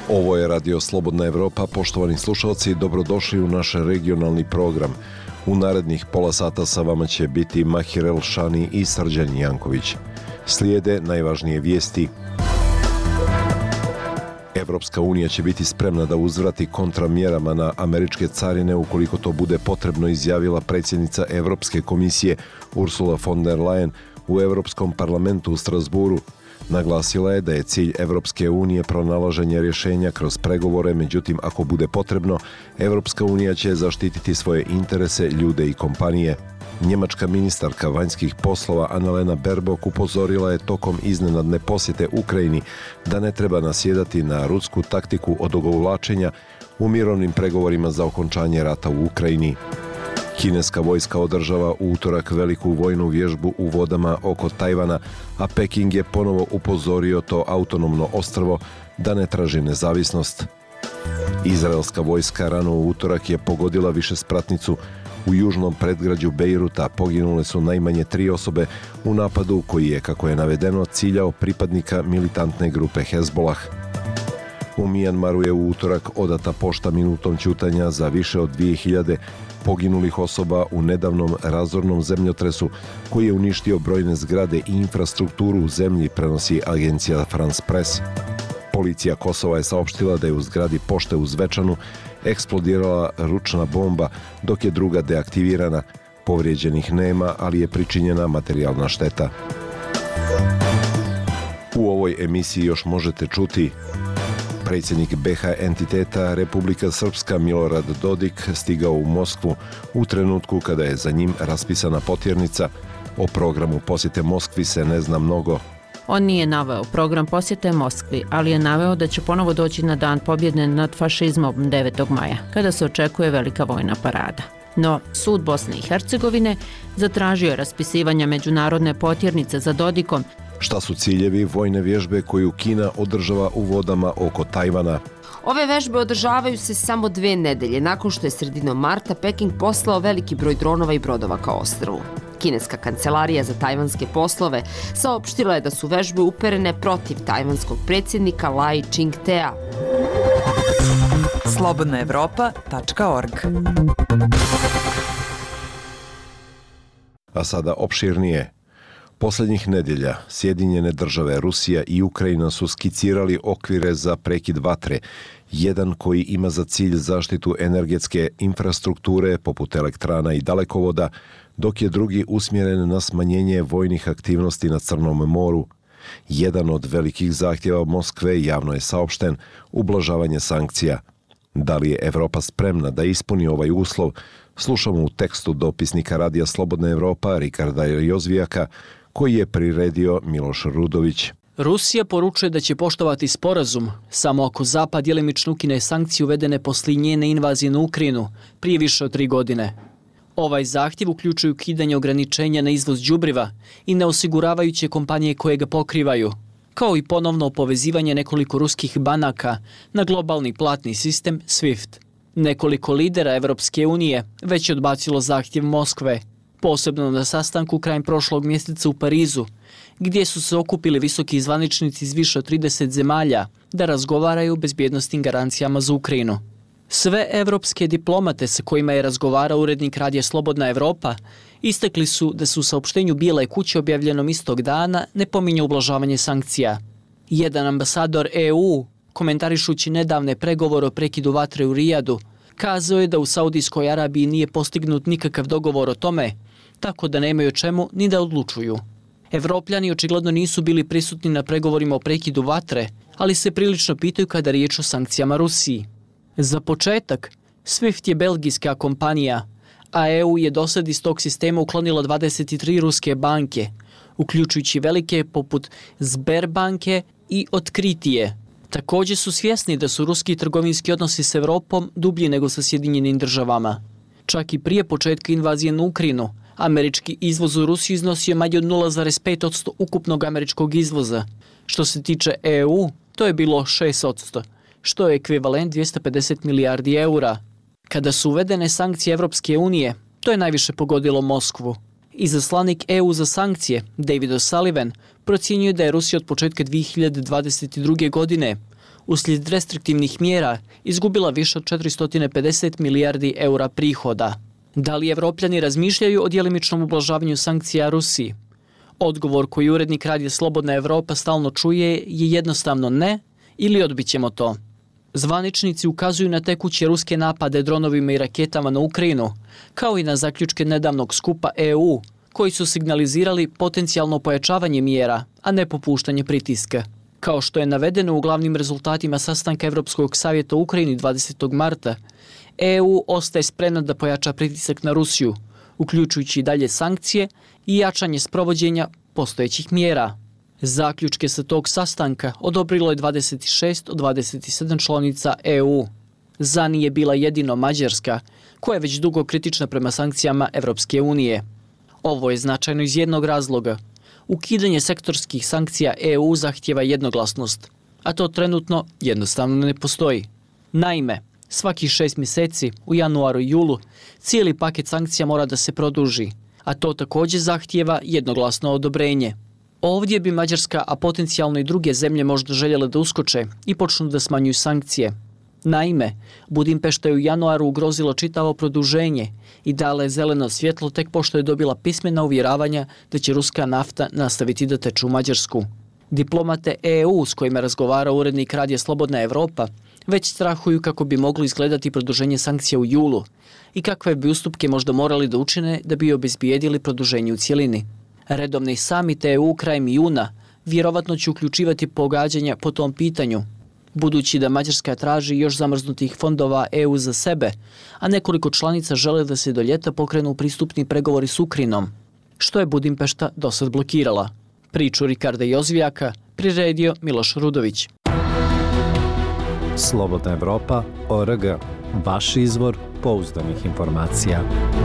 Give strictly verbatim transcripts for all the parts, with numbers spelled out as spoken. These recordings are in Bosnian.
Ovo je Radio Slobodna Evropa. Poštovani slušalci, dobrodošli u naš regionalni program. U narednih pola sata sa vama će biti Mahir Elšani i Srđan Janković. Slijede najvažnije vijesti. Evropska unija će biti spremna da uzvrati kontramjerama na američke carine ukoliko to bude potrebno, izjavila predsjednica Evropske komisije Ursula von der Leyen u Europskom parlamentu u Strasburu. Naglasila je da je cilj Evropske unije pronalaženje rješenja kroz pregovore, međutim, ako bude potrebno, Evropska unija će zaštititi svoje interese, ljude i kompanije. Njemačka ministarka vanjskih poslova Annalena Baerbock upozorila je tokom iznenadne posjete Ukrajini da ne treba nasjedati na rusku taktiku odugovlačenja u mirovnim pregovorima za okončanje rata u Ukrajini. Kineska vojska održava u utorak veliku vojnu vježbu u vodama oko Tajvana, a Peking je ponovo upozorio to autonomno ostrvo da ne traži nezavisnost. Izraelska vojska rano u utorak je pogodila višespratnicu u južnom predgrađu Bejruta. Poginule su najmanje tri osobe u napadu koji je, kako je navedeno, ciljao pripadnika militantne grupe Hezbollah. U Mijanmaru je u utorak odata pošta minutom ćutanja za više od dvije hiljade poginulih osoba u nedavnom razornom zemljotresu koji je uništio brojne zgrade i infrastrukturu u zemlji, prenosi agencija France Press. Policija Kosova je saopštila da je u zgradi pošte u Zvečanu eksplodirala ručna bomba, dok je druga deaktivirana. Povrijeđenih nema, ali je pričinjena materijalna šteta. U ovoj emisiji još možete čuti: predsjednik be ha entiteta Republika Srpska Milorad Dodik stigao u Moskvu u trenutku kada je za njim raspisana potjernica. O programu posjete Moskvi se ne zna mnogo. On nije naveo program posjete Moskvi, ali je naveo da će ponovo doći na dan pobjede nad fašizmom devetog maja, kada se očekuje velika vojna parada. No, sud Bosne i Hercegovine zatražio je raspisivanje međunarodne potjernice za Dodikom. Šta su ciljevi vojne vježbe koju Kina održava u vodama oko Tajvana? Ove vežbe održavaju se samo dve nedelje nakon što je sredinom marta Peking poslao veliki broj dronova i brodova ka ostrvu. Kineska kancelarija za tajvanske poslove saopštila je da su vežbe uperene protiv tajvanskog predsjednika Lai Ching-tea. slobodna evropa tačka org. A sada opširnije. Posljednjih nedjelja Sjedinjene države, Rusija i Ukrajina su skicirali okvire za prekid vatre, jedan koji ima za cilj zaštitu energetske infrastrukture poput elektrana i dalekovoda, dok je drugi usmjeren na smanjenje vojnih aktivnosti na Crnom moru. Jedan od velikih zahtjeva Moskve, javno je saopšten, ublažavanje sankcija. Da li je Evropa spremna da ispuni ovaj uslov, slušamo u tekstu dopisnika Radija Slobodna Evropa Rikarda Jozvijaka, koji je priredio Miloš Rudović. Rusija poručuje da će poštovati sporazum samo ako Zapad djelimično ukine sankcije uvedene poslije njene invazije na Ukrajinu prije više od tri godine. Ovaj zahtjev uključuje ukidanje ograničenja na izvoz đubriva i neosiguravajuće kompanije koje ga pokrivaju, kao i ponovno povezivanje nekoliko ruskih banaka na globalni platni sistem SWIFT. Nekoliko lidera Evropske unije već je odbacilo zahtjev Moskve, posebno na sastanku krajem prošlog mjeseca u Parizu, gdje su se okupili visoki zvaničnici iz više od trideset zemalja da razgovaraju o bezbjednosnim garancijama za Ukrajinu. Sve evropske diplomate sa kojima je razgovarao urednik Radija Slobodna Evropa istakli su da su u saopštenju Bijele kuće objavljenom istog dana ne pominje ublažavanje sankcija. Jedan ambasador E U, komentarišući nedavne pregovore o prekidu vatre u Rijadu, kazao je da u Saudijskoj Arabiji nije postignut nikakav dogovor o tome, tako da nemaju o čemu ni da odlučuju. Evropljani očigledno nisu bili prisutni na pregovorima o prekidu vatre, ali se prilično pitaju kada riječ o sankcijama Rusiji. Za početak, SWIFT je belgijska kompanija, a E U je dosad iz tog sistema uklonila dvadeset tri ruske banke, uključujući velike poput Sberbanke i Otkritije. Također su svjesni da su ruski trgovinski odnosi s Evropom dublji nego sa Sjedinjenim državama. Čak i prije početka invazije na Ukrajinu, američki izvoz u Rusiju iznosio manje od nula zarez pet posto ukupnog američkog izvoza. Što se tiče E U, to je bilo šest posto, što je ekvivalent dvjesto pedeset milijardi eura. Kada su uvedene sankcije Evropske unije, to je najviše pogodilo Moskvu. Izaslanik E U za sankcije, David O'Sullivan, procjenjuje da je Rusija od početka dvije hiljade dvadeset druge. godine uslijed restriktivnih mjera izgubila više od četiristo pedeset milijardi eura prihoda. Da li Evropljani razmišljaju o djelimičnom ublažavanju sankcija Rusiji? Odgovor koji urednik radija Slobodna Evropa stalno čuje je jednostavno ne ili odbit ćemo to. Zvaničnici ukazuju na tekuće ruske napade dronovima i raketama na Ukrajinu, kao i na zaključke nedavnog skupa E U, koji su signalizirali potencijalno pojačavanje mjera, a ne popuštanje pritiska. Kao što je navedeno u glavnim rezultatima sastanka Evropskog savjeta u Ukrajini dvadesetog marta, E U ostaje spremna da pojača pritisak na Rusiju, uključujući i dalje sankcije i jačanje sprovođenja postojećih mjera. Zaključke sa tog sastanka odobrilo je dvadeset šest od dvadeset sedam članica E U. Za nije bila jedino Mađarska, koja je već dugo kritična prema sankcijama Evropske unije. Ovo je značajno iz jednog razloga. Ukidanje sektorskih sankcija E U zahtjeva jednoglasnost, a to trenutno jednostavno ne postoji. Naime, svakih šest mjeseci, u januaru i julu, cijeli paket sankcija mora da se produži, a to također zahtjeva jednoglasno odobrenje. Ovdje bi Mađarska, a potencijalno i druge zemlje možda željele da uskoče i počnu da smanjuju sankcije. Naime, Budimpešta je u januaru ugrozila čitavo produženje i dala je zeleno svjetlo tek pošto je dobila pismena uvjeravanja da će ruska nafta nastaviti da teče u Mađarsku. Diplomate E U s kojima razgovara urednik radija Slobodna Evropa već strahuju kako bi moglo izgledati produženje sankcija u julu i kakve bi ustupke možda morali da učine da bi obezbijedili produženje u cijelini. Redovni samit E U krajem juna vjerovatno će uključivati pogađanja po tom pitanju, budući da Mađarska traži još zamrznutih fondova E U za sebe, a nekoliko članica žele da se do ljeta pokrenu pristupni pregovori s Ukrajinom, što je Budimpešta dosad blokirala. Priču Rikarda Jozvijaka priredio Miloš Rudović. Slobodna Evropa, O R G, vaš izvor pouzdanih informacija.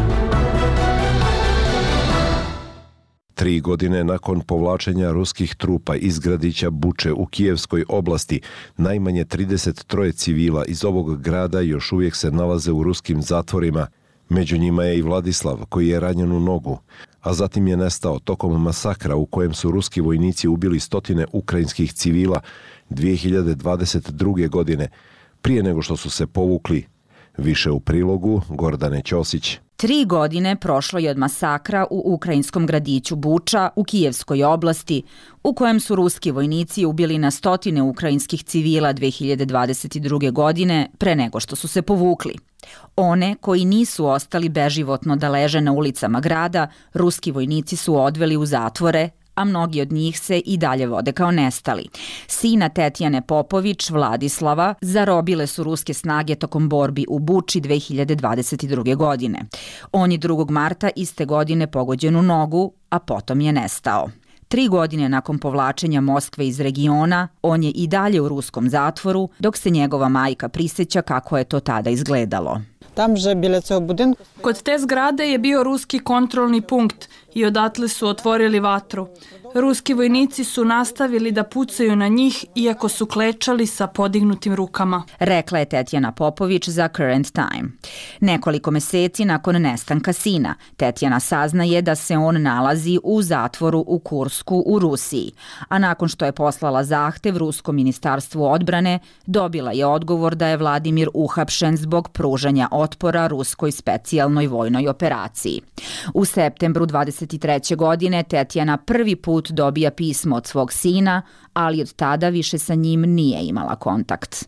Tri godine nakon povlačenja ruskih trupa iz gradića Buče u Kijevskoj oblasti, najmanje trideset tri civila iz ovog grada još uvijek se nalaze u ruskim zatvorima. Među njima je i Vladislav, koji je ranjen u nogu, a zatim je nestao tokom masakra u kojem su ruski vojnici ubili stotine ukrajinskih civila dvije hiljade dvadeset druge. godine, prije nego što su se povukli. Više u prilogu Gordane Ćosić. Tri godine prošlo je od masakra u ukrajinskom gradiću Buča u Kijevskoj oblasti, u kojem su ruski vojnici ubili na stotine ukrajinskih civila dvije hiljade dvadeset druge. godine pre nego što su se povukli. One koji nisu ostali beživotno da leže na ulicama grada, ruski vojnici su odveli u zatvore, a mnogi od njih se i dalje vode kao nestali. Sina Tetjane Popović, Vladislava, zarobile su ruske snage tokom borbi u Buči dvije hiljade dvadeset druge. godine. On je drugog marta iste godine pogođen u nogu, a potom je nestao. Tri godine nakon povlačenja Moskve iz regiona, on je i dalje u ruskom zatvoru, dok se njegova majka prisjeća kako je to tada izgledalo. Kod te zgrade je bio ruski kontrolni punkt i odatle su otvorili vatru. Ruski vojnici su nastavili da pucaju na njih iako su klečali sa podignutim rukama. Rekla je Tetjana Popović za Current Time. Nekoliko meseci nakon nestanka sina, Tetjana saznaje da se on nalazi u zatvoru u Kursku u Rusiji, a nakon što je poslala zahtev Ruskom ministarstvu odbrane, dobila je odgovor da je Vladimir uhapšen zbog pružanja otpora ruskoj specijalnoj vojnoj operaciji. U septembru dvadeset treće. godine Tetjana prvi put dobija pismo od svog sina, ali od tada više sa njim nije imala kontakt.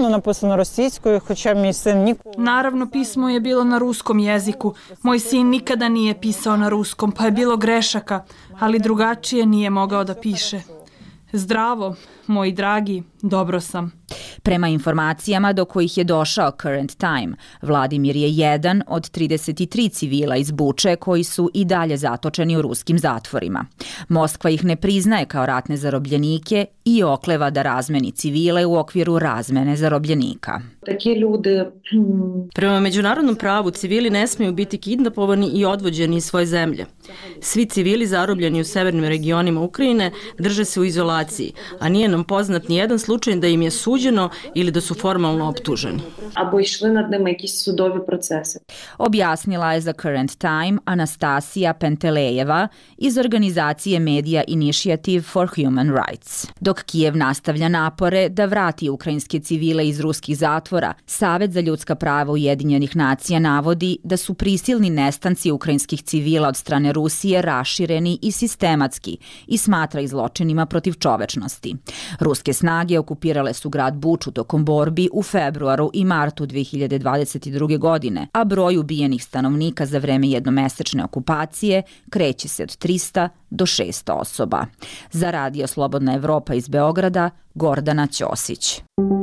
Naravno, pismo je bilo na ruskom jeziku. Moj sin nikada nije pisao na ruskom, pa je bilo grešaka, ali drugačije nije mogao da piše. Zdravo, moji dragi, dobro sam. Prema informacijama do kojih je došao Current Time, Vladimir je jedan od trideset tri civila iz Buče koji su i dalje zatočeni u ruskim zatvorima. Moskva ih ne priznaje kao ratne zarobljenike i okleva da razmeni civile u okviru razmene zarobljenika. Prema međunarodnom pravu civili ne smiju biti kidnapovani i odvođeni iz svoje zemlje. Svi civili zarobljeni u severnim regionima Ukrajine drže se u izolaciji, a nije nam poznat ni jedan slučaj da im je suđeno ili da su formalno optuženi. Або йшли над ними якісь судові процеси. Objasnila je za Current Time Anastasija Pentelejeva iz organizacije Media Initiative for Human Rights. Dok Kijev nastavlja napore da vrati ukrajinske civile iz ruskih zatvora, Savet za ljudska prava Ujedinjenih nacija navodi da su prisilni nestanci ukrajinskih civila od strane Rusije rašireni i sistematski i smatra ih zločinima protiv čovečnosti. Ruske snage okupirale su grad Buču tokom borbi u februaru i martu dve hiljade dvadeset druge. godine, a broj ubijenih stanovnika za vreme jednomesečne okupacije kreće se od trista do šesto osoba. Za Radio Slobodna Evropa iz Beograda, Gordana Ćosić.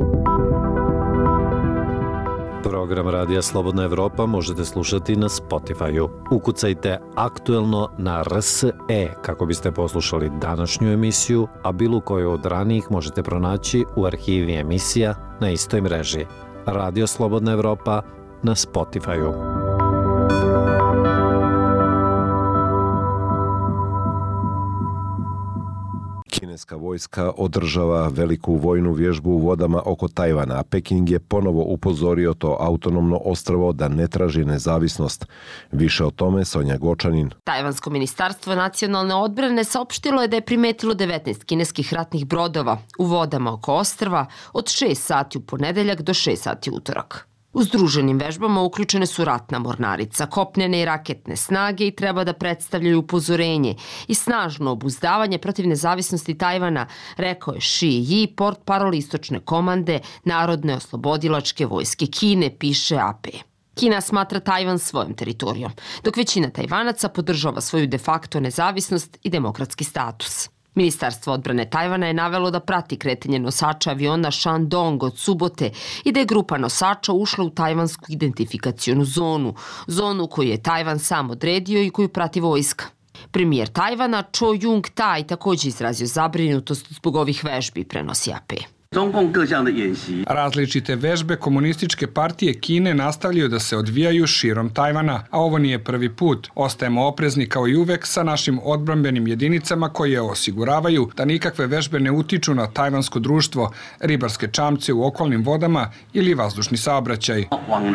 Program Radija Slobodna Evropa možete slušati na Spotify-u. Ukucajte aktuelno na R S E kako biste poslušali današnju emisiju, a bilo koju od ranijih možete pronaći u arhivi emisija na istoj mreži. Radio Slobodna Evropa na Spotify-u. Kineska vojska održava veliku vojnu vježbu u vodama oko Tajvana, a Peking je ponovo upozorio to autonomno ostrvo da ne traži nezavisnost. Više o tome Sonja Gočanin. Tajvansko ministarstvo nacionalne odbrane saopštilo je da je primetilo devetnaest kineskih ratnih brodova u vodama oko ostrva od šest sati u ponedeljak do šest sati u utorak. U združenim vežbama uključene su ratna mornarica, kopnene i raketne snage i treba da predstavljaju upozorenje i snažno obuzdavanje protiv nezavisnosti Tajvana, rekao je Shi Yi, portparol istočne komande Narodne oslobodilačke vojske Kine, piše A P. Kina smatra Tajvan svojom teritorijom, dok većina Tajvanaca podržava svoju de facto nezavisnost i demokratski status. Ministarstvo odbrane Tajvana je navelo da prati kretanje nosača aviona Shandong od subote i da je grupa nosača ušla u tajvansku identifikacionu zonu, zonu koju je Tajvan sam odredio i koju prati vojska. Premijer Tajvana Cho Jung-tai također izrazio zabrinutost zbog ovih vežbi, prenosi A P. Različite vežbe komunističke partije Kine nastavljaju da se odvijaju širom Tajvana, a ovo nije prvi put. Ostajemo oprezni kao i uvek sa našim odbrambenim jedinicama koje osiguravaju da nikakve vežbe ne utiču na tajvansko društvo, ribarske čamce u okolnim vodama ili vazdušni saobraćaj.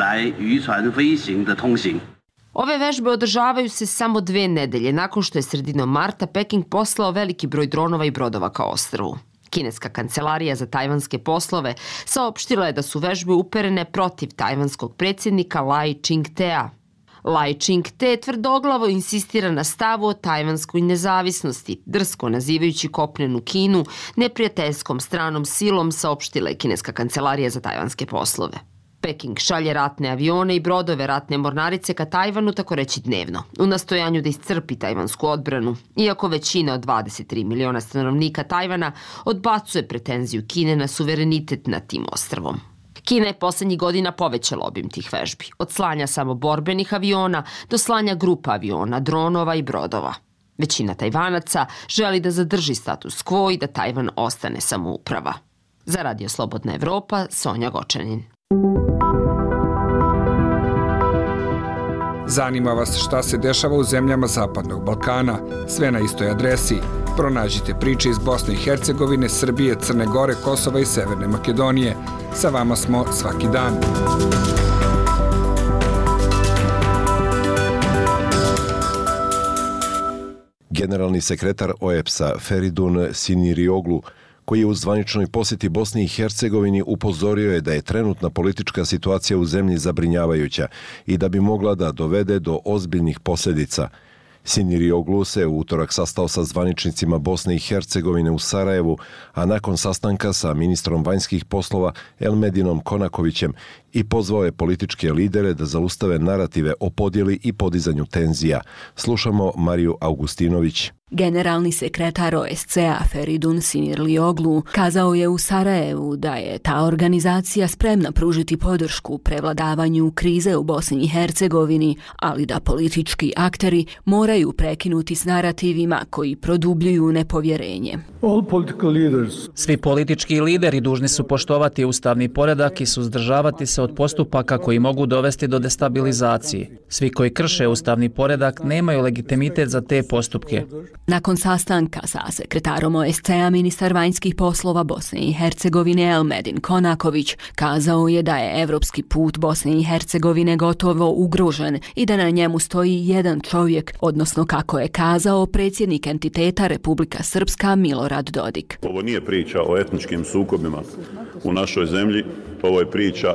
Ove vežbe održavaju se samo dve nedelje nakon što je sredinom marta Peking poslao veliki broj dronova i brodova ka ostrvu. Kineska kancelarija za tajvanske poslove saopštila je da su vežbe uperene protiv tajvanskog predsjednika Lai Ching-tea. Lai Ching-te tvrdoglavo insistira na stavu o tajvanskoj nezavisnosti, drsko nazivajući kopnenu Kinu neprijateljskom stranom silom, saopštila je Kineska kancelarija za tajvanske poslove. Peking šalje ratne avione i brodove ratne mornarice ka Tajvanu tako reći dnevno, u nastojanju da iscrpi tajvansku odbranu, iako većina od dvadeset tri miliona stanovnika Tajvana odbacuje pretenziju Kine na suverenitet nad tim ostrvom. Kina je poslednjih godina povećala obim tih vežbi, od slanja samo borbenih aviona do slanja grupa aviona, dronova i brodova. Većina Tajvanaca želi da zadrži status quo i da Tajvan ostane samouprava. Za Radio Slobodna Evropa, Sonja Gočanin. Zanima vas šta se dešava u zemljama Zapadnog Balkana? Sve na istoj adresi. Pronađite priče iz Bosne i Hercegovine, Srbije, Crne Gore, Kosova i Severne Makedonije. Sa vama smo svaki dan. Generalni sekretar O E B S-a Feridun Sinirlioglu, koji je u zvaničnoj posjeti Bosni i Hercegovini upozorio je da je trenutna politička situacija u zemlji zabrinjavajuća i da bi mogla da dovede do ozbiljnih posljedica. Sinirlioglu se u utorak sastao sa zvaničnicima Bosne i Hercegovine u Sarajevu, a nakon sastanka sa ministrom vanjskih poslova Elmedinom Konakovićem i pozvao je političke lidere da zaustave narative o podjeli i podizanju tenzija. Slušamo Mariju Augustinović. Generalni sekretar O E S C E-a Feridun Sinirlioglu kazao je u Sarajevu da je ta organizacija spremna pružiti podršku prevladavanju krize u Bosni i Hercegovini, ali da politički akteri moraju prekinuti s narativima koji produbljuju nepovjerenje. Svi politički lideri dužni su poštovati ustavni poredak i suzdržavati se od postupaka koji mogu dovesti do destabilizacije. Svi koji krše ustavni poredak nemaju legitimitet za te postupke. Nakon sastanka sa sekretarom O S C-a, ministar vanjskih poslova Bosne i Hercegovine Elmedin Konaković kazao je da je evropski put Bosne i Hercegovine gotovo ugrožen i da na njemu stoji jedan čovjek, odnosno kako je kazao predsjednik entiteta Republika Srpska Milorad Dodik. Ovo nije priča o etničkim sukobima u našoj zemlji, ovo je priča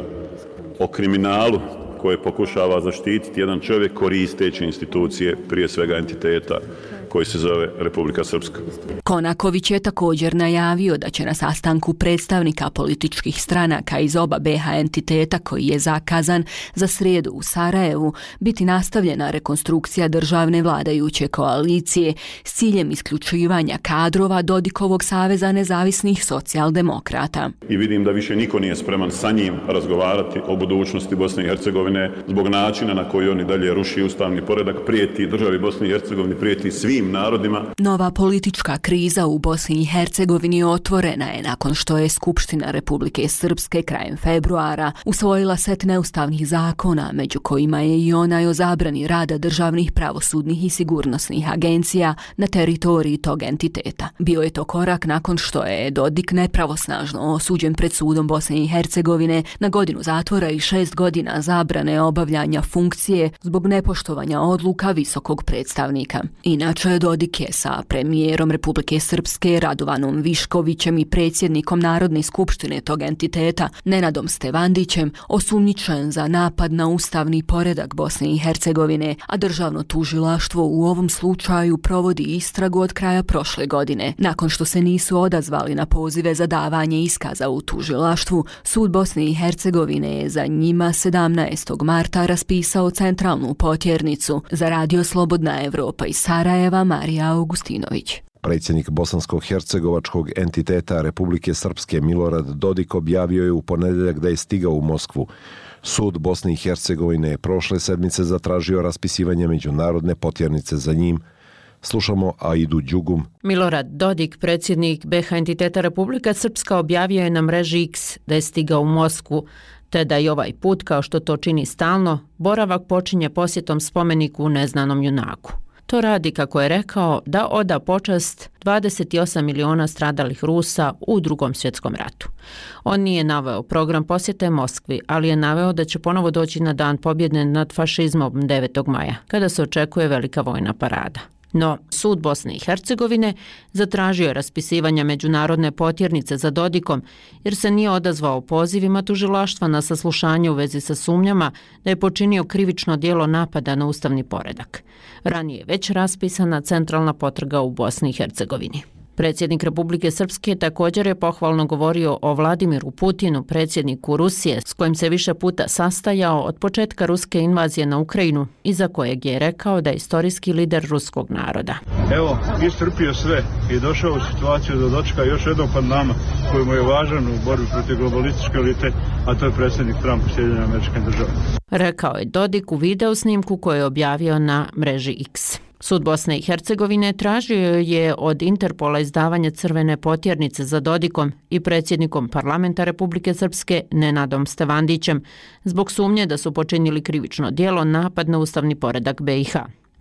o kriminalu koje pokušava zaštititi jedan čovjek koristeći institucije, prije svega entiteta koji se zove Republika Srpska. Konaković je također najavio da će na sastanku predstavnika političkih stranaka iz oba B iH entiteta koji je zakazan za srijedu u Sarajevu biti nastavljena rekonstrukcija državne vladajuće koalicije s ciljem isključivanja kadrova Dodikovog saveza nezavisnih socijaldemokrata. I vidim da više niko nije spreman sa njim razgovarati o budućnosti Bosne i Hercegovine zbog načina na koji oni dalje ruši ustavni poredak, prijeti državi Bosne i Hercegovine, prijeti svim narodima. Nova politička kriza u Bosni i Hercegovini otvorena je nakon što je Skupština Republike Srpske krajem februara usvojila set neustavnih zakona, među kojima je i onaj o zabrani rada državnih, pravosudnih i sigurnosnih agencija na teritoriji tog entiteta. Bio je to korak nakon što je Dodik nepravosnažno osuđen pred sudom Bosne i Hercegovine na godinu zatvora i šest godina zabrane obavljanja funkcije zbog nepoštovanja odluka visokog predstavnika. Inače, Dodik je sa premijerom Republike Srpske Radovanom Viškovićem i predsjednikom Narodne skupštine tog entiteta Nenadom Stevandićem osumnjičen za napad na ustavni poredak Bosne i Hercegovine, a državno tužilaštvo u ovom slučaju provodi istragu od kraja prošle godine. Nakon što se nisu odazvali na pozive za davanje iskaza u tužilaštvu, sud Bosne i Hercegovine je za njima sedamnaestog marta raspisao centralnu potjernicu. Za Radio Slobodna Evropa iz Sarajeva, Marija Augustinović. Predsjednik bosansko-hercegovačkog entiteta Republike Srpske Milorad Dodik objavio je u ponedjeljak da je stigao u Moskvu. Sud Bosne i Hercegovine je prošle sedmice zatražio raspisivanje međunarodne potjernice za njim. Slušamo Aidu Đugum. Milorad Dodik, predsjednik B iH entiteta Republika Srpska, objavio je na mreži X da je stigao u Moskvu, te da i ovaj put, kao što to čini stalno, boravak počinje posjetom spomeniku u neznanom junaku. To radi, kako je rekao, da oda počast dvadeset osam miliona stradalih Rusa u Drugom svjetskom ratu. On nije naveo program posjete Moskvi, ali je naveo da će ponovo doći na dan pobjede nad fašizmom devetog maja, kada se očekuje velika vojna parada. No, sud Bosne i Hercegovine zatražio je raspisivanje međunarodne potjernice za Dodikom jer se nije odazvao pozivima tužilaštva na saslušanje u vezi sa sumnjama da je počinio krivično djelo napada na ustavni poredak. Ranije je već raspisana centralna potraga u Bosni i Hercegovini. Predsjednik Republike Srpske također je pohvalno govorio o Vladimiru Putinu, predsjedniku Rusije, s kojim se više puta sastajao od početka ruske invazije na Ukrajinu i za kojeg je rekao da je istorijski lider ruskog naroda. Evo, istrpio sve i došao u situaciju da dočeka još jednog pod nama koji mu je važan u borbi protiv globalističke elite, a to je predsjednik Trump u Sjedinjenim Američkim Državama. Rekao je Dodik u video snimku koju je objavio na mreži X. Sud Bosne i Hercegovine tražio je od Interpola izdavanje crvene potjernice za Dodikom i predsjednikom parlamenta Republike Srpske Nenadom Stevandićem zbog sumnje da su počinili krivično djelo napad na ustavni poredak B iH.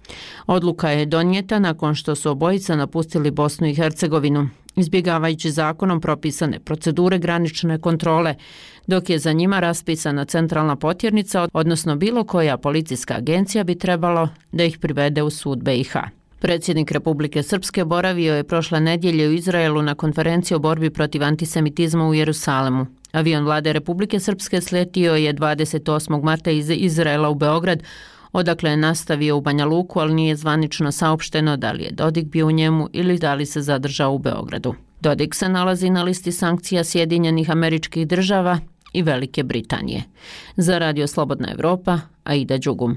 Odluka je donijeta nakon što su obojica napustili Bosnu i Hercegovinu, izbjegavajući zakonom propisane procedure granične kontrole, dok je za njima raspisana centralna potjernica, odnosno bilo koja policijska agencija bi trebalo da ih privede u sud B iH. Predsjednik Republike Srpske boravio je prošle nedjelje u Izraelu na konferenciji o borbi protiv antisemitizma u Jerusalemu. Avion vlade Republike Srpske sletio je dvadeset osmog marta iz Izraela u Beograd, odakle je nastavio u Banja Luku, ali nije zvanično saopšteno da li je Dodik bio u njemu ili da li se zadržao u Beogradu. Dodik se nalazi na listi sankcija Sjedinjenih Američkih Država i Velike Britanije. Za Radio Slobodna Evropa, Aida Đugum.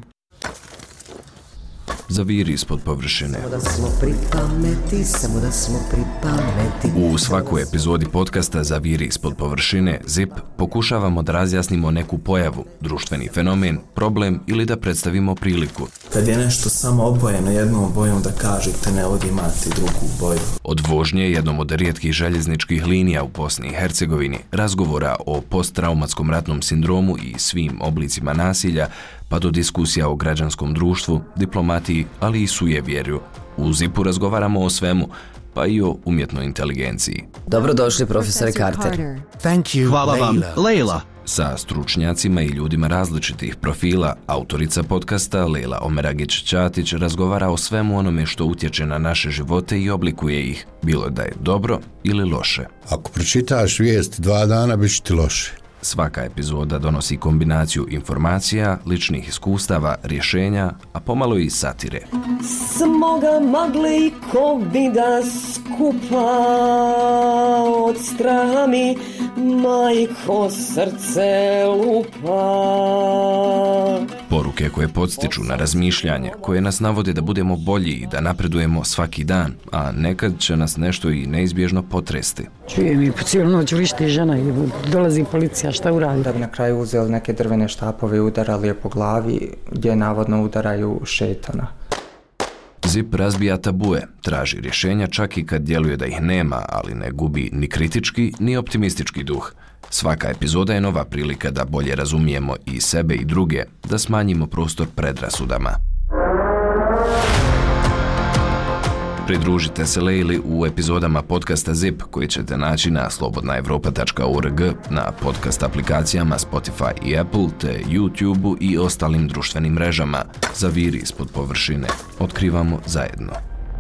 Zaviri ispod površine. Samo da smo pripameti, samo da smo pripameti. U svakoj epizodi podcasta Zaviri ispod površine, Z I P, pokušavamo da razjasnimo neku pojavu, društveni fenomen, problem ili da predstavimo priliku. Kad je nešto samo obojeno jednom bojom, da kažete ne vodi imati drugu boju. Od vožnje jednom od rijetkih željezničkih linija u Bosni i Hercegovini, razgovora o posttraumatskom ratnom sindromu i svim oblicima nasilja, pa do diskusija o građanskom društvu, diplomatiji, ali i sujevjerju. U Zipu razgovaramo o svemu, pa i o umjetnoj inteligenciji. Dobrodošli, profesore Carter. Thank you, Hvala vam, Leila. Sa stručnjacima i ljudima različitih profila, autorica podcasta Leila Omeragić-Ćatić razgovara o svemu onome što utječe na naše živote i oblikuje ih, bilo da je dobro ili loše. Ako pročitaš vijest dva dana, bit će ti loše. Svaka epizoda donosi kombinaciju informacija, ličnih iskustava, rješenja, a pomalo i satire. Smoga magle i kovida skupa, od straha mi majko srce lupa. Poruke koje podstiču na razmišljanje, koje nas navode da budemo bolji i da napredujemo svaki dan, a nekad će nas nešto i neizbježno potresti. Čujem i po cijelu noć vrišti žena i dolazi policija, šta uradi? Da bi na kraju uzeli neke drvene štapove i udarali je po glavi, gdje navodno udaraju šetana. Zip razbija tabue, traži rješenja čak i kad djeluje da ih nema, ali ne gubi ni kritički ni optimistički duh. Svaka epizoda je nova prilika da bolje razumijemo i sebe i druge, da smanjimo prostor predrasudama. Pridružite se Leili u epizodama podcasta Zip koji ćete naći na slobodna evropa tačka org, na podcast aplikacijama Spotify i Apple, te YouTubeu i ostalim društvenim mrežama. Zaviri ispod površine. Otkrivamo zajedno.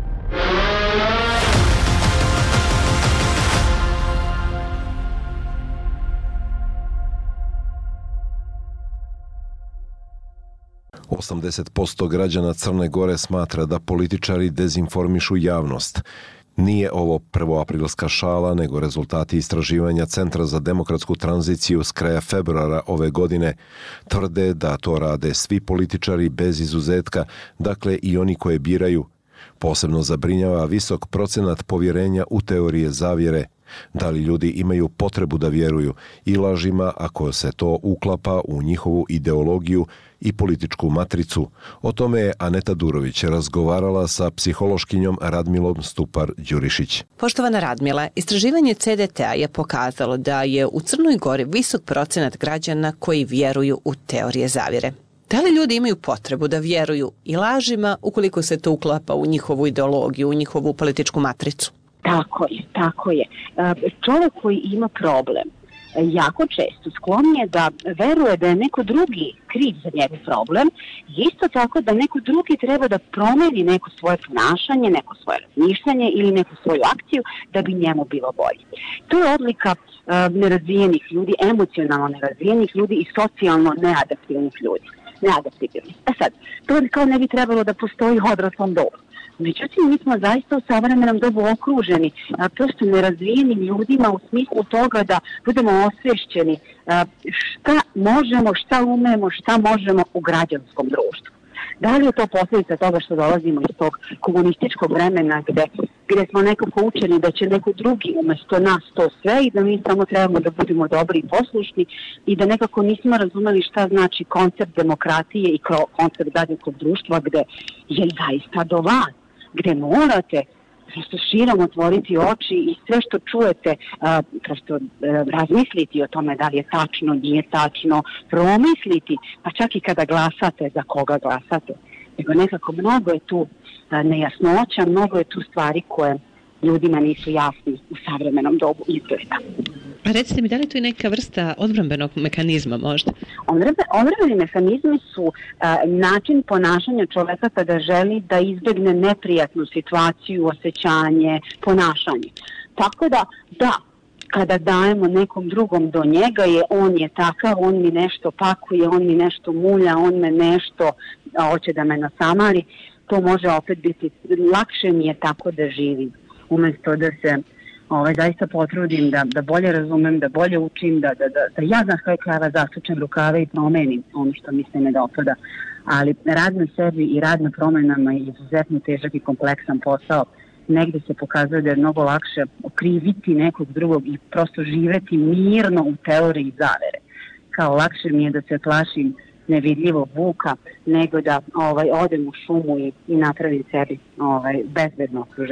osamdeset posto građana Crne Gore smatra da političari dezinformišu javnost. Nije ovo prvoaprilska šala, nego rezultati istraživanja Centra za demokratsku tranziciju s kraja februara ove godine tvrde da to rade svi političari bez izuzetka, dakle i oni koje biraju. Posebno zabrinjava visok procenat povjerenja u teorije zavjere. Da li ljudi imaju potrebu da vjeruju i lažima ako se to uklapa u njihovu ideologiju i političku matricu? O tome je Aneta Durović razgovarala sa psihološkinjom Radmilom Stupar-Đurišić. Poštovana Radmila, istraživanje C D T-a je pokazalo da je u Crnoj Gori visok procenat građana koji vjeruju u teorije zavjere. Da li ljudi imaju potrebu da vjeruju i lažima ukoliko se to uklapa u njihovu ideologiju, u njihovu političku matricu? Tako je, tako je. Čovjek koji ima problem jako često sklon je da veruje da je neko drugi kriv za njegov problem, isto tako da neko drugi treba da promeni neko svoje ponašanje, neko svoje razmišljanje ili neku svoju akciju da bi njemu bilo bolje. To je odlika uh, nerazvijenih ljudi, emocionalno nerazvijenih ljudi i socijalno neadaptivnih ljudi. Neadaptivnih. E sad, to kao ne bi trebalo da postoji u odraslom dobu. Međutim, mi smo zaista u savremenom dobu okruženi a, prosto nerazvijenim ljudima u smislu toga da budemo osvješćeni a, šta možemo, šta umemo, šta možemo u građanskom društvu. Da li je to posljedica toga što dolazimo iz tog komunističkog vremena gdje, gdje smo nekako učeni da će neko drugi umjesto nas to sve i da mi samo trebamo da budemo dobri i poslušni i da nekako nismo razumeli šta znači koncept demokratije i koncept građanskog društva gdje je zaista do vas, gdje morate prosto širom otvoriti oči i sve što čujete a, prosto a, razmisliti o tome da li je tačno, nije tačno, promisliti, pa čak i kada glasate, za koga glasate. Nego nekako mnogo je tu a, nejasnoća, mnogo je tu stvari koje ljudima nisu jasni u savremenom dobu izgleda. A recite mi, da li to je neka vrsta odbrambenog mehanizma možda? Odbrambeni mehanizmi su a, način ponašanja čoveka kada želi da izbjegne neprijatnu situaciju, osjećanje, ponašanje. Tako da, da, kada dajemo nekom drugom do njega je on je takav, on mi nešto pakuje, on mi nešto mulja, on me nešto a, hoće da me nasamari, to može opet biti, lakše mi je tako da živim. Umjesto da se ovaj, zaista potrudim da, da bolje razumem, da bolje učim, da, da, da, da ja na svoj krava zasučem rukave i promenim ono što mi se ne dopada. Ali rad na sebi i rad na promenama je izuzetno težak i kompleksan posao. Negdje se pokazuje da je mnogo lakše okriviti nekog drugog i prosto živjeti mirno u teoriji zavere. Kao lakše mi je da se plašim nevidljivog vuka, nego da ovaj, odem u šumu i, i napravim sebi ovaj, bezbedno okruženje.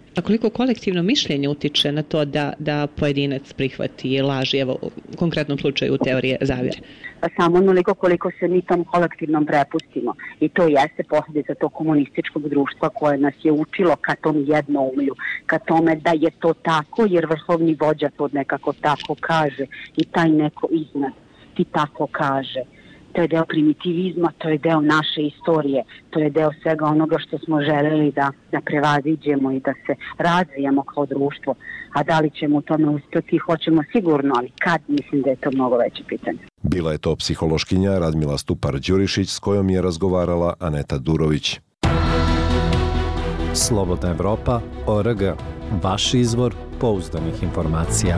A koliko kolektivno mišljenje utiče na to da, da pojedinac prihvati laži, evo u konkretnom slučaju teorije zavjere? Samo onoliko koliko se mi tom kolektivnom prepustimo. I to jeste posljedica tog komunističkog društva koje nas je učilo ka tom jednoumlju, ka tome da je to tako jer vrhovni vođa to nekako tako kaže i taj neko iznad ti tako kaže. To je deo primitivizma, to je deo naše istorije, to je deo svega onoga što smo želeli da, da prevaziđemo i da se razvijemo kao društvo. A da li ćemo u tome uspjeti, hoćemo sigurno, ali kad, mislim da je to mnogo veće pitanje. Bila je to psihološkinja Radmila Stupar-Đurišić s kojom je razgovarala Aneta Durović. Slobodna Evropa, O R G, vaš izvor pouzdanih informacija.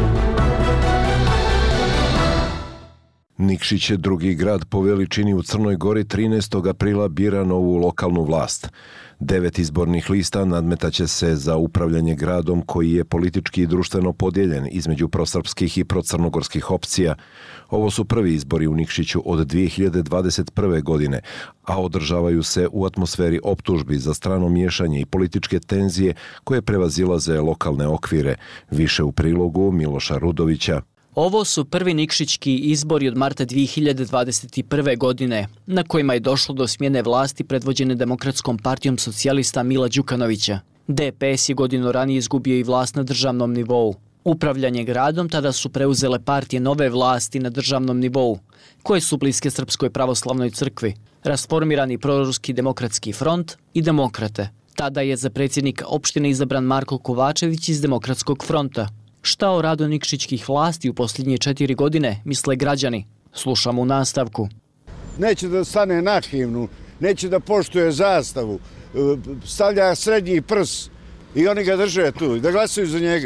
Nikšić je drugi grad po veličini u Crnoj Gori trinaestog aprila bira novu lokalnu vlast. Devet izbornih lista nadmetaće se za upravljanje gradom koji je politički i društveno podijeljen između prosrpskih i procrnogorskih opcija. Ovo su prvi izbori u Nikšiću od dvije hiljade dvadeset prve. godine, a održavaju se u atmosferi optužbi za strano miješanje i političke tenzije koje prevazilaze lokalne okvire. Više u prilogu Miloša Rudovića. Ovo su prvi nikšićki izbori od marta dvije hiljade dvadeset prve. godine, na kojima je došlo do smjene vlasti predvođene Demokratskom partijom socijalista Mila Đukanovića. D P S je godinu ranije izgubio i vlast na državnom nivou. Upravljanje gradom tada su preuzele partije nove vlasti na državnom nivou, koje su bliske Srpskoj pravoslavnoj crkvi, rasformirani proruski demokratski front i demokrate. Tada je za predsjednika opštine izabran Marko Kovačević iz Demokratskog fronta. Šta o radu nikšićkih vlasti u posljednje četiri godine misle građani? Slušamo u nastavku. Neće da stane na himnu, neće da poštuje zastavu, stavlja srednji prs i oni ga drže tu i da glasaju za njega.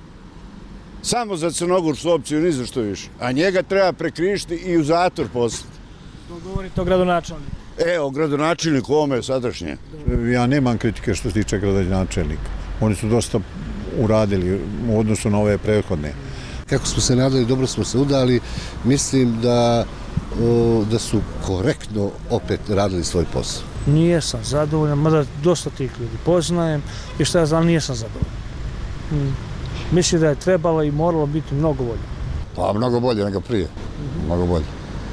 Samo za crnogorsku opciju, ni za što više. A njega treba prekrišiti i u zatvor poslati. To govorite o gradonačelniku? E, o gradonačelniku, ovome je sadašnje. Ja nemam kritike što se tiče gradonačelnika. Oni su dosta uradili u odnosu na ove prethodne. Kako smo se nadali, dobro smo se udali. Mislim da, da su korektno opet radili svoj posao. Nijesam zadovoljan, mada dosta tih ljudi poznajem i šta ja znam, nijesam zadovoljan. Mislim da je trebalo i moralo biti mnogo bolje. Pa mnogo bolje nego prije. Mnogo bolje.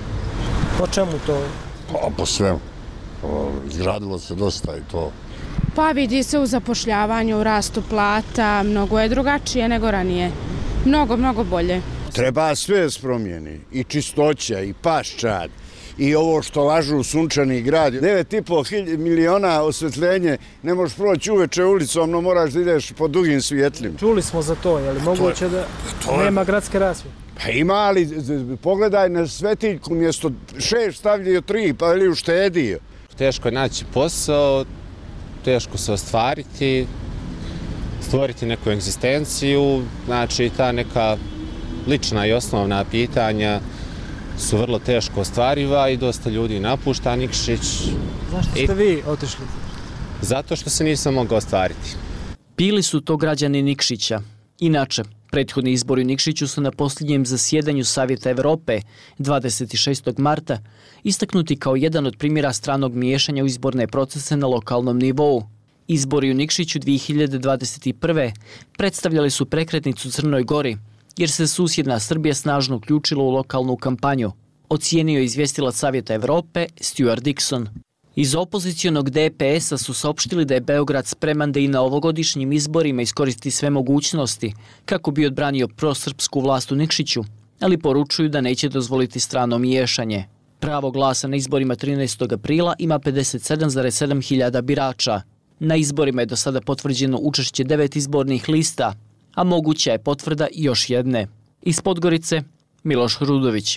Po čemu to? Pa po svemu. Izgradilo se dosta i to. Pa vidi se u zapošljavanju, u rastu plata, mnogo je drugačije nego ranije. Mnogo, mnogo bolje. Treba sve spromijeni. I čistoća, i paščad, i ovo što lažu u sunčani grad. devet i po miliona osvetljenje, ne možeš proći uveče ulicom, no moraš da ideš po dugim svjetlima. Čuli smo za to, je li moguće da nema gradske rasvjete? Pa ima, ali pogledaj na svetiljku, mjesto šest stavljaju tri, pa ili uštedio. Teško je naći posao, teško se ostvariti, stvoriti neku egzistenciju, znači ta neka lična i osnovna pitanja su vrlo teško ostvariva i dosta ljudi napušta Nikšić. Zašto ste vi otišli? Zato što se nisam mogao ostvariti. Bili su to građani Nikšića. Inače, prethodni izbori u Nikšiću su na posljednjem zasjedanju Savjeta Evrope dvadeset šestog marta istaknuti kao jedan od primjera stranog miješanja u izborne procese na lokalnom nivou. Izbori u Nikšiću dvije hiljade dvadeset prve. predstavljali su prekretnicu u Crnoj Gori, jer se susjedna Srbija snažno uključila u lokalnu kampanju, ocijenio je izvjestilac Savjeta Evrope Stuart Dixon. Iz opozicijonog D P S-a su saopštili da je Beograd spreman da i na ovogodišnjim izborima iskoristi sve mogućnosti kako bi odbranio prosrpsku vlast u Nikšiću, ali poručuju da neće dozvoliti strano miješanje. Pravo glasa na izborima trinaestog aprila ima pedeset sedam zarez sedam hiljada birača. Na izborima je do sada potvrđeno učešće devet izbornih lista, a moguća je potvrda i još jedne. Iz Podgorice, Miloš Rudović.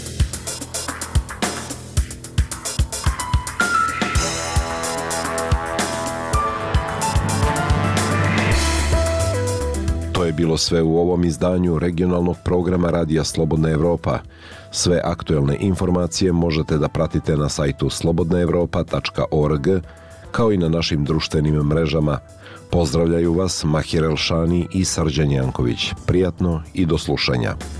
To je bilo sve u ovom izdanju regionalnog programa Radija Slobodna Evropa. Sve aktuelne informacije možete da pratite na sajtu slobodna evropa tačka org, kao i na našim društvenim mrežama. Pozdravljaju vas Mahir Elšani i Srđan Janković. Prijatno i do slušanja.